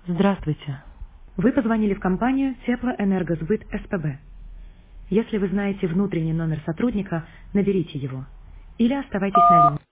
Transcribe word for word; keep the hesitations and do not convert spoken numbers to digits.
Здравствуйте. Вы позвонили в компанию Теплоэнергосбыт СПБ. Если вы знаете внутренний номер сотрудника, наберите его или оставайтесь на линии.